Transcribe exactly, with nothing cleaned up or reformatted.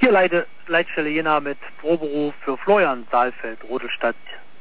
Hier Leite, Leitstelle Jena mit Proberuf für Florian Saalfeld, Rote Stadt